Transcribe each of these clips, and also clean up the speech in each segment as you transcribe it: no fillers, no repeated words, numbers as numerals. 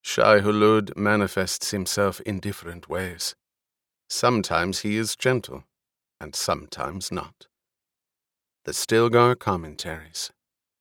Shai Hulud manifests himself in different ways. Sometimes he is gentle, and sometimes not. The Stilgar Commentaries.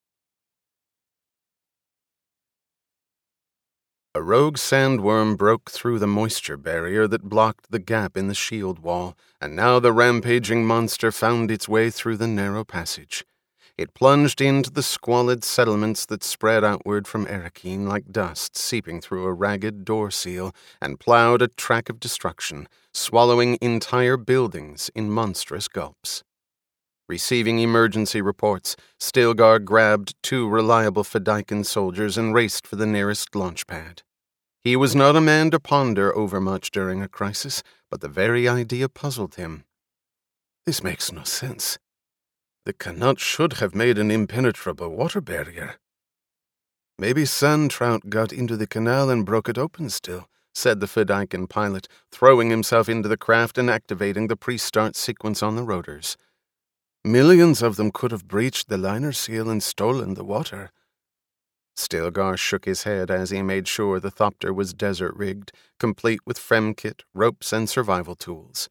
A rogue sandworm broke through the moisture barrier that blocked the gap in the shield wall, and now the rampaging monster found its way through the narrow passage. It plunged into the squalid settlements that spread outward from Arakeen like dust seeping through a ragged door seal, and plowed a track of destruction, swallowing entire buildings in monstrous gulps. Receiving emergency reports, Stilgar grabbed 2 reliable Fedaykin soldiers and raced for the nearest launch pad. He was not a man to ponder overmuch during a crisis, but the very idea puzzled him. This makes no sense. The Qanat should have made an impenetrable water barrier. Maybe sand trout got into the canal and broke it open still, said the Fedaykin pilot, throwing himself into the craft and activating the pre-start sequence on the rotors. Millions of them could have breached the liner seal and stolen the water. Stilgar shook his head as he made sure the Thopter was desert-rigged, complete with fremkit, ropes, and survival tools.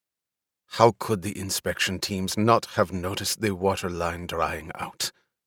How could the inspection teams not have noticed the water line drying out?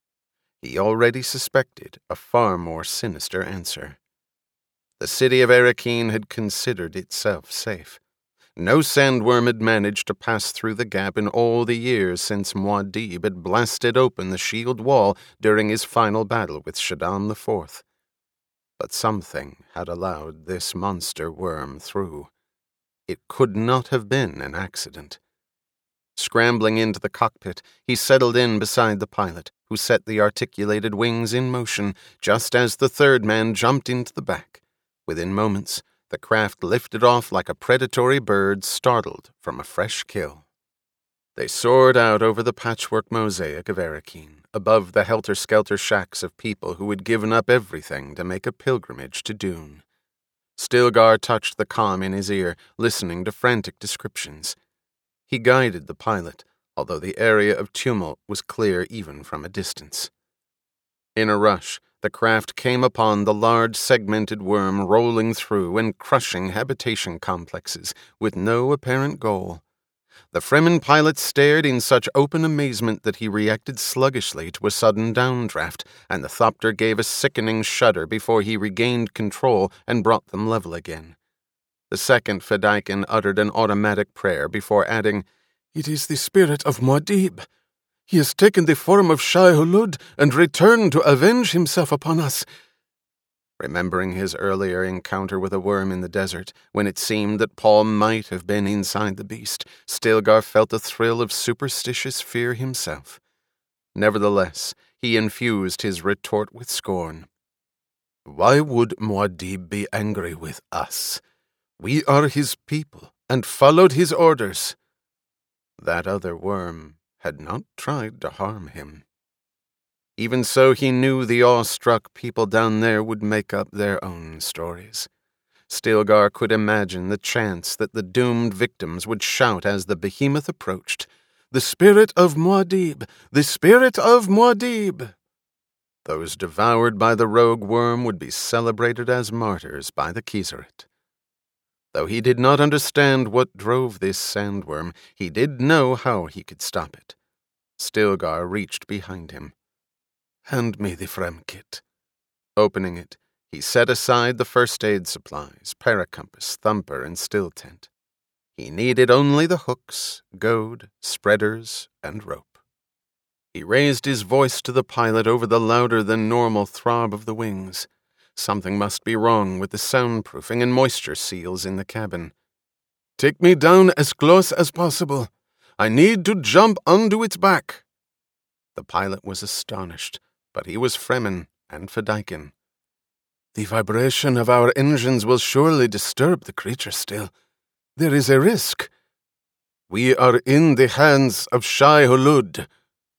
He already suspected a far more sinister answer. The city of Arakeen had considered itself safe. No sandworm had managed to pass through the gap in all the years since Muad'Dib had blasted open the shield wall during his final battle with Shaddam IV. But something had allowed this monster worm through. It could not have been an accident. Scrambling into the cockpit, he settled in beside the pilot, who set the articulated wings in motion just as the third man jumped into the back. Within moments, the craft lifted off like a predatory bird startled from a fresh kill. They soared out over the patchwork mosaic of Arakeen, above the helter-skelter shacks of people who had given up everything to make a pilgrimage to Dune. Stilgar touched the comm in his ear, listening to frantic descriptions. He guided the pilot, although the area of tumult was clear even from a distance. In a rush, the craft came upon the large segmented worm rolling through and crushing habitation complexes with no apparent goal. The Fremen pilot stared in such open amazement that he reacted sluggishly to a sudden downdraft, and the Thopter gave a sickening shudder before he regained control and brought them level again. The second Fedaykin uttered an automatic prayer before adding, "It is the spirit of Muad'Dib. He has taken the form of Shai Hulud and returned to avenge himself upon us." Remembering his earlier encounter with a worm in the desert, when it seemed that Paul might have been inside the beast, Stilgar felt a thrill of superstitious fear himself. Nevertheless, he infused his retort with scorn. "Why would Muad'Dib be angry with us? We are his people and followed his orders." That other worm had not tried to harm him. Even so, he knew the awestruck people down there would make up their own stories. Stilgar could imagine the chance that the doomed victims would shout as the behemoth approached, "The spirit of Muad'Dib! The spirit of Muad'Dib!" Those devoured by the rogue worm would be celebrated as martyrs by the Kizeret. Though he did not understand what drove this sandworm, he did know how he could stop it. Stilgar reached behind him. "Hand me the fremkit." Opening it, he set aside the first aid supplies, paracompass, thumper, and still tent. He needed only the hooks, goad, spreaders, and rope. He raised his voice to the pilot over the louder-than-normal throb of the wings. Something must be wrong with the soundproofing and moisture seals in the cabin. "Take me down as close as possible. I need to jump onto its back." The pilot was astonished, but he was Fremen and Fedaykin. "The vibration of our engines will surely disturb the creature still. There is a risk." "We are in the hands of Shai Hulud."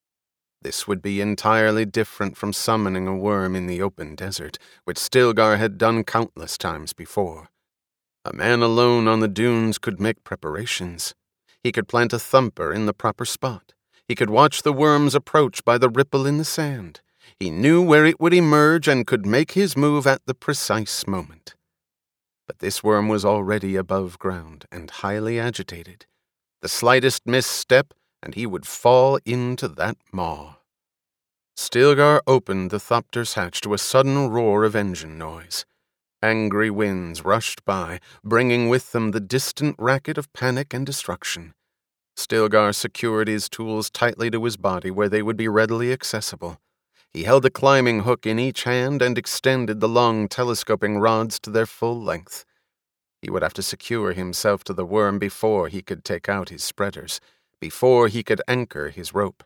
This would be entirely different from summoning a worm in the open desert, which Stilgar had done countless times before. A man alone on the dunes could make preparations. He could plant a thumper in the proper spot. He could watch the worms approach by the ripple in the sand. He knew where it would emerge and could make his move at the precise moment. But this worm was already above ground and highly agitated. The slightest misstep, and he would fall into that maw. Stilgar opened the Thopter's hatch to a sudden roar of engine noise. Angry winds rushed by, bringing with them the distant racket of panic and destruction. Stilgar secured his tools tightly to his body where they would be readily accessible. He held a climbing hook in each hand and extended the long telescoping rods to their full length. He would have to secure himself to the worm before he could take out his spreaders, before he could anchor his rope.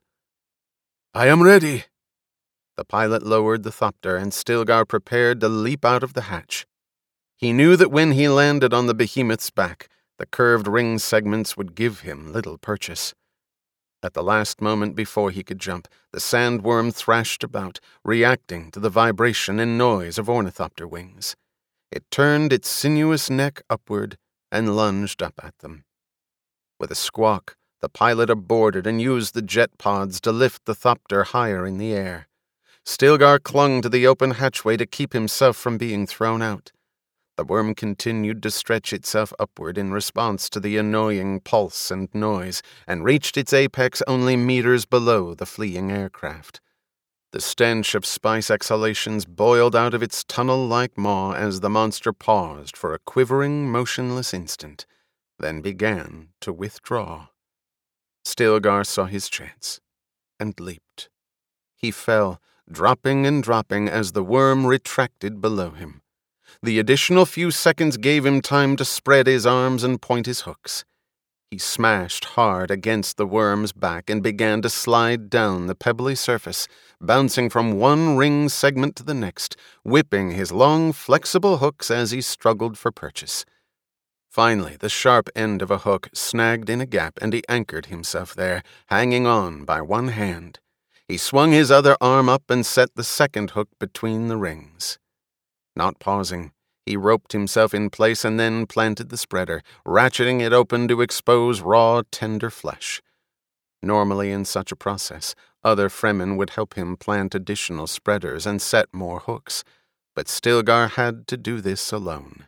"I am ready." The pilot lowered the Thopter, and Stilgar prepared to leap out of the hatch. He knew that when he landed on the behemoth's back, the curved ring segments would give him little purchase. At the last moment before he could jump, the sandworm thrashed about, reacting to the vibration and noise of ornithopter wings. It turned its sinuous neck upward and lunged up at them. With a squawk, the pilot aborted and used the jet pods to lift the Thopter higher in the air. Stilgar clung to the open hatchway to keep himself from being thrown out. The worm continued to stretch itself upward in response to the annoying pulse and noise, and reached its apex only meters below the fleeing aircraft. The stench of spice exhalations boiled out of its tunnel-like maw as the monster paused for a quivering, motionless instant, then began to withdraw. Stilgar saw his chance, and leaped. He fell, dropping and dropping as the worm retracted below him. The additional few seconds gave him time to spread his arms and point his hooks. He smashed hard against the worm's back and began to slide down the pebbly surface, bouncing from one ring segment to the next, whipping his long, flexible hooks as he struggled for purchase. Finally, the sharp end of a hook snagged in a gap, and he anchored himself there, hanging on by one hand. He swung his other arm up and set the second hook between the rings. Not pausing, he roped himself in place and then planted the spreader, ratcheting it open to expose raw, tender flesh. Normally in such a process, other Fremen would help him plant additional spreaders and set more hooks, but Stilgar had to do this alone.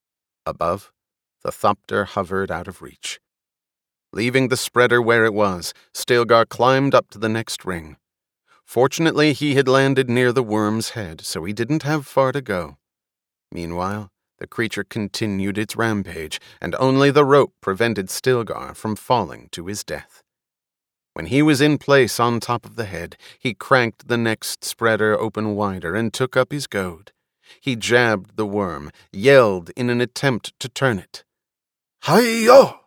Above, the Thopter hovered out of reach. Leaving the spreader where it was, Stilgar climbed up to the next ring. Fortunately, he had landed near the worm's head, so he didn't have far to go. Meanwhile, the creature continued its rampage, and only the rope prevented Stilgar from falling to his death. When he was in place on top of the head, he cranked the next spreader open wider and took up his goad. He jabbed the worm, yelled in an attempt to turn it. "Hi-yo!"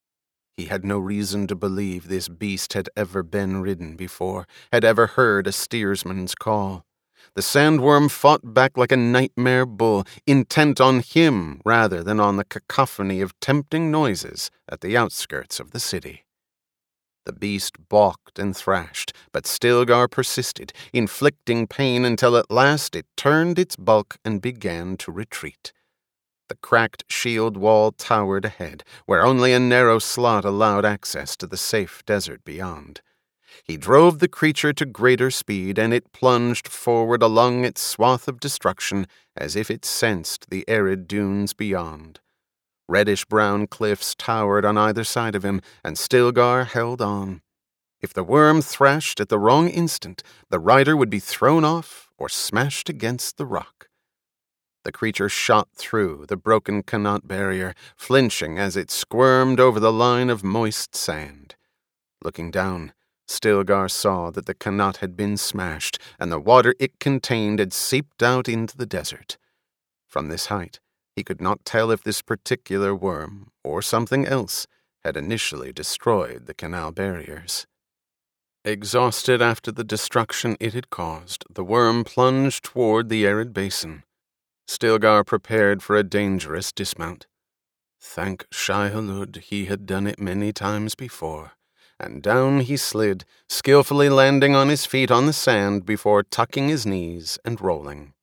He had no reason to believe this beast had ever been ridden before, had ever heard a steersman's call. The sandworm fought back like a nightmare bull, intent on him rather than on the cacophony of tempting noises at the outskirts of the city. The beast balked and thrashed, but Stilgar persisted, inflicting pain until at last it turned its bulk and began to retreat. The cracked shield wall towered ahead, where only a narrow slot allowed access to the safe desert beyond. He drove the creature to greater speed, and it plunged forward along its swath of destruction as if it sensed the arid dunes beyond. Reddish-brown cliffs towered on either side of him, and Stilgar held on. If the worm thrashed at the wrong instant, the rider would be thrown off or smashed against the rock. The creature shot through the broken Qanat barrier, flinching as it squirmed over the line of moist sand. Looking down, Stilgar saw that the Qanat had been smashed, and the water it contained had seeped out into the desert. From this height, he could not tell if this particular worm, or something else, had initially destroyed the canal barriers. Exhausted after the destruction it had caused, the worm plunged toward the arid basin. Stilgar prepared for a dangerous dismount. Thank Shai-Hulud, he had done it many times before, and down he slid, skillfully landing on his feet on the sand before tucking his knees and rolling.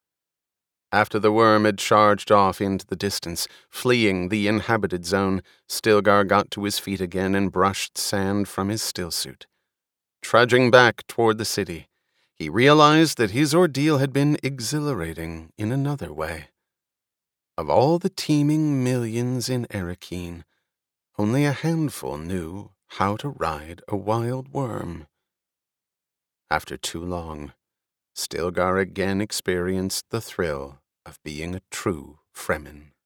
After the worm had charged off into the distance, fleeing the inhabited zone, Stilgar got to his feet again and brushed sand from his stillsuit. Trudging back toward the city, He realized that his ordeal had been exhilarating in another way. Of all the teeming millions in Arrakeen, only a handful knew how to ride a wild worm. After too long, Stilgar again experienced the thrill of being a true Fremen.